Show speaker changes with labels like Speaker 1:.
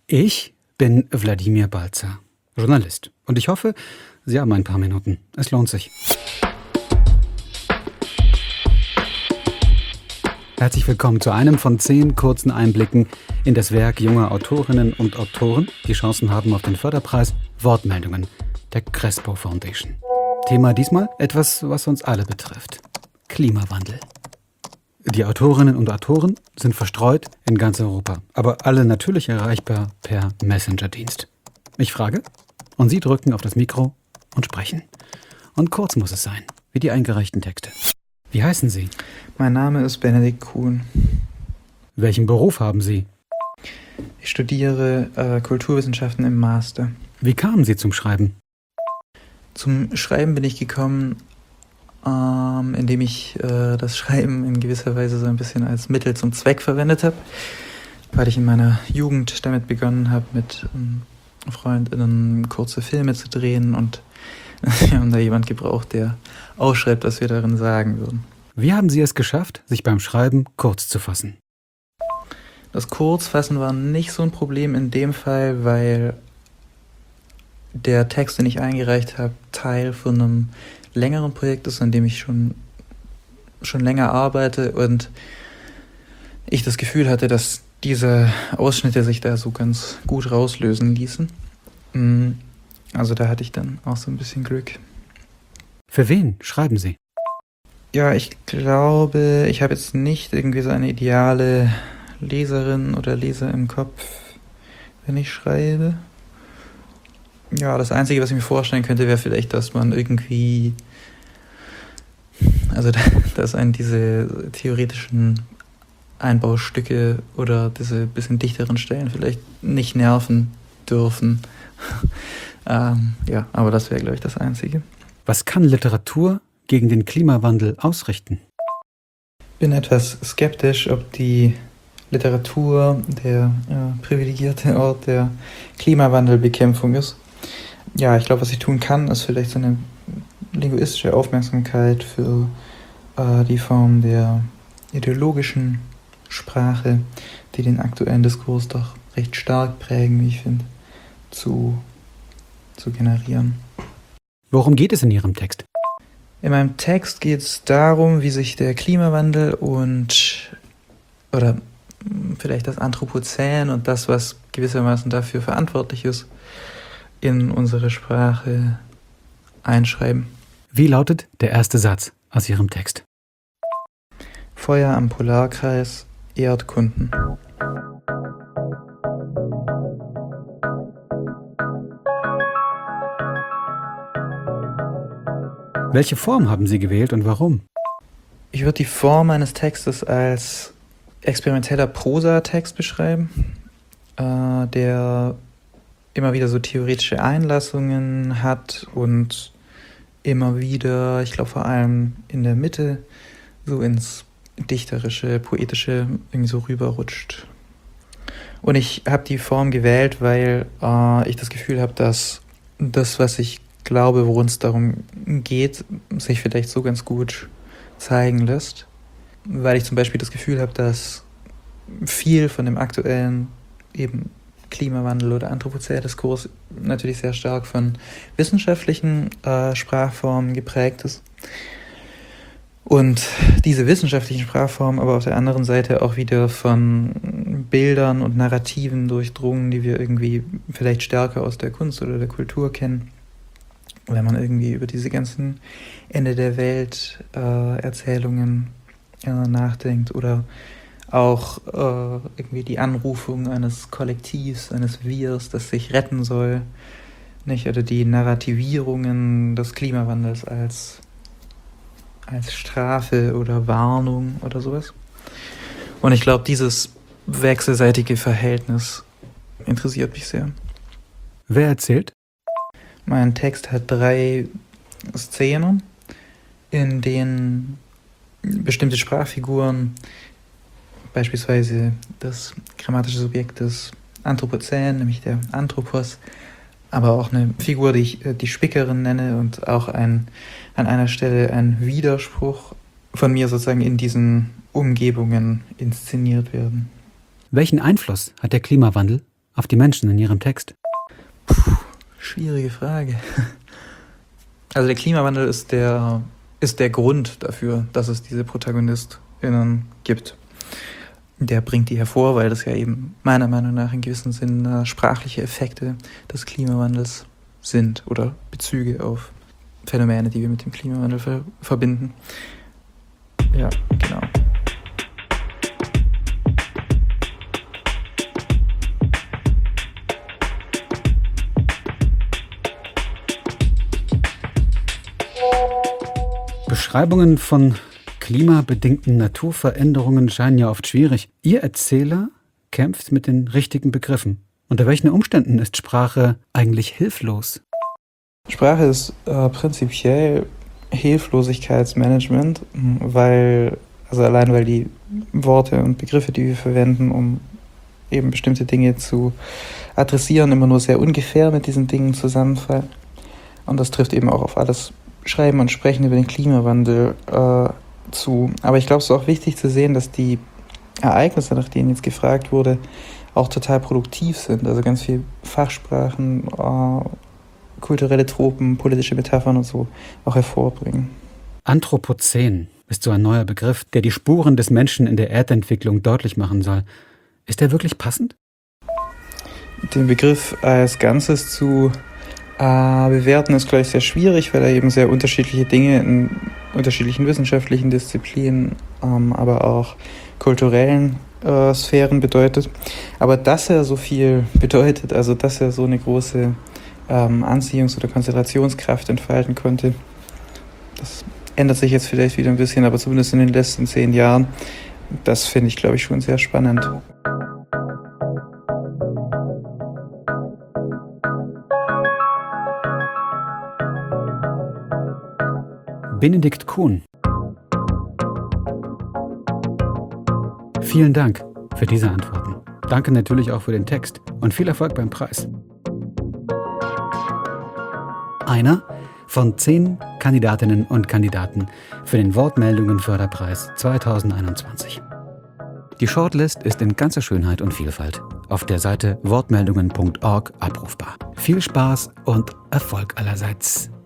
Speaker 1: Ich bin Wladimir Balzer, Journalist. Und ich hoffe, Sie haben ein paar Minuten. Es lohnt sich. Herzlich willkommen zu einem von 10 kurzen Einblicken in das Werk junger Autorinnen und Autoren, die Chancen haben auf den Förderpreis Wortmeldungen der Crespo Foundation. Thema diesmal etwas, was uns alle betrifft: Klimawandel. Die Autorinnen und Autoren sind verstreut in ganz Europa, aber alle natürlich erreichbar per Messenger-Dienst. Ich frage und Sie drücken auf das Mikro und sprechen. Und kurz muss es sein, wie die eingereichten Texte. Wie heißen Sie?
Speaker 2: Mein Name ist Benedikt Kuhn.
Speaker 1: Welchen Beruf haben Sie?
Speaker 2: Ich studiere Kulturwissenschaften im Master.
Speaker 1: Wie kamen Sie zum Schreiben?
Speaker 2: Zum Schreiben bin ich gekommen, indem ich das Schreiben in gewisser Weise so ein bisschen als Mittel zum Zweck verwendet habe, weil ich in meiner Jugend damit begonnen habe, mit FreundInnen kurze Filme zu drehen, und wir haben da jemand gebraucht, der ausschreibt, was wir darin sagen würden.
Speaker 1: Wie haben Sie es geschafft, sich beim Schreiben kurz zu fassen?
Speaker 2: Das Kurzfassen war nicht so ein Problem in dem Fall, weil der Text, den ich eingereicht habe, Teil von einem längeren Projekt ist, an dem ich schon länger arbeite, und ich das Gefühl hatte, dass diese Ausschnitte sich da so ganz gut rauslösen ließen. Also da hatte ich dann auch so ein bisschen Glück.
Speaker 1: Für wen schreiben Sie?
Speaker 2: Ja, ich glaube, ich habe jetzt nicht irgendwie so eine ideale Leserin oder Leser im Kopf, wenn ich schreibe. Ja, das Einzige, was ich mir vorstellen könnte, wäre vielleicht, dass man irgendwie, also dass einen diese theoretischen Einbaustücke oder diese bisschen dichteren Stellen vielleicht nicht nerven dürfen. Ja, aber das wäre, glaube ich, das Einzige.
Speaker 1: Was kann Literatur gegen den Klimawandel ausrichten?
Speaker 2: Ich bin etwas skeptisch, ob die Literatur der privilegierte Ort der Klimawandelbekämpfung ist. Ja, ich glaube, was ich tun kann, ist vielleicht so eine linguistische Aufmerksamkeit für die Form der ideologischen Sprache, die den aktuellen Diskurs doch recht stark prägen, wie ich finde, zu generieren.
Speaker 1: Worum geht es in Ihrem Text?
Speaker 2: In meinem Text geht es darum, wie sich der Klimawandel oder vielleicht das Anthropozän und das, was gewissermaßen dafür verantwortlich ist, in unsere Sprache einschreiben.
Speaker 1: Wie lautet der erste Satz aus Ihrem Text?
Speaker 2: Feuer am Polarkreis, Erdkunden.
Speaker 1: Welche Form haben Sie gewählt und warum?
Speaker 2: Ich würde die Form meines Textes als experimenteller Prosatext beschreiben, der immer wieder so theoretische Einlassungen hat und immer wieder, ich glaube vor allem in der Mitte, so ins Dichterische, Poetische irgendwie so rüberrutscht. Und ich habe die Form gewählt, weil ich das Gefühl habe, dass das, was ich glaube, worum es darum geht, sich vielleicht so ganz gut zeigen lässt. Weil ich zum Beispiel das Gefühl habe, dass viel von dem aktuellen eben Klimawandel oder Anthropozän-Diskurs natürlich sehr stark von wissenschaftlichen Sprachformen geprägt ist. Und diese wissenschaftlichen Sprachformen aber auf der anderen Seite auch wieder von Bildern und Narrativen durchdrungen, die wir irgendwie vielleicht stärker aus der Kunst oder der Kultur kennen. Wenn man irgendwie über diese ganzen Ende der Welt Erzählungen nachdenkt oder auch irgendwie die Anrufung eines Kollektivs, eines Wirs, das sich retten soll, nicht? Oder die Narrativierungen des Klimawandels als Strafe oder Warnung oder sowas. Und ich glaube, dieses wechselseitige Verhältnis interessiert mich sehr.
Speaker 1: Wer erzählt?
Speaker 2: Mein Text hat 3 Szenen, in denen bestimmte Sprachfiguren, beispielsweise das grammatische Subjekt des Anthropozän, nämlich der Anthropos, aber auch eine Figur, die ich die Spickerin nenne, und auch an einer Stelle ein Widerspruch von mir sozusagen in diesen Umgebungen inszeniert werden.
Speaker 1: Welchen Einfluss hat der Klimawandel auf die Menschen in ihrem Text?
Speaker 2: Schwierige Frage. Also der Klimawandel ist der Grund dafür, dass es diese ProtagonistInnen gibt. Der bringt die hervor, weil das ja eben meiner Meinung nach in gewissem Sinn sprachliche Effekte des Klimawandels sind oder Bezüge auf Phänomene, die wir mit dem Klimawandel verbinden. Ja, genau.
Speaker 1: Beschreibungen von klimabedingten Naturveränderungen scheinen ja oft schwierig. Ihr Erzähler kämpft mit den richtigen Begriffen. Unter welchen Umständen ist Sprache eigentlich hilflos?
Speaker 2: Sprache ist prinzipiell Hilflosigkeitsmanagement, weil die Worte und Begriffe, die wir verwenden, um eben bestimmte Dinge zu adressieren, immer nur sehr ungefähr mit diesen Dingen zusammenfallen. Und das trifft eben auch auf alles Schreiben und Sprechen über den Klimawandel zu. Aber ich glaube, es ist auch wichtig zu sehen, dass die Ereignisse, nach denen jetzt gefragt wurde, auch total produktiv sind. Also ganz viel Fachsprachen, kulturelle Tropen, politische Metaphern und so auch hervorbringen.
Speaker 1: Anthropozän ist so ein neuer Begriff, der die Spuren des Menschen in der Erdentwicklung deutlich machen soll. Ist der wirklich passend?
Speaker 2: Den Begriff als Ganzes zu bewerten ist gleich sehr schwierig, weil er eben sehr unterschiedliche Dinge in unterschiedlichen wissenschaftlichen Disziplinen, aber auch kulturellen Sphären bedeutet. Aber dass er so viel bedeutet, also dass er so eine große Anziehungs- oder Konzentrationskraft entfalten konnte, das ändert sich jetzt vielleicht wieder ein bisschen, aber zumindest in den letzten 10 Jahren, das finde ich, glaube ich, schon sehr spannend.
Speaker 1: Benedikt Kuhn. Vielen Dank für diese Antworten. Danke natürlich auch für den Text und viel Erfolg beim Preis. Einer von 10 Kandidatinnen und Kandidaten für den Wortmeldungen-Förderpreis 2021. Die Shortlist ist in ganzer Schönheit und Vielfalt auf der Seite wortmeldungen.org abrufbar. Viel Spaß und Erfolg allerseits.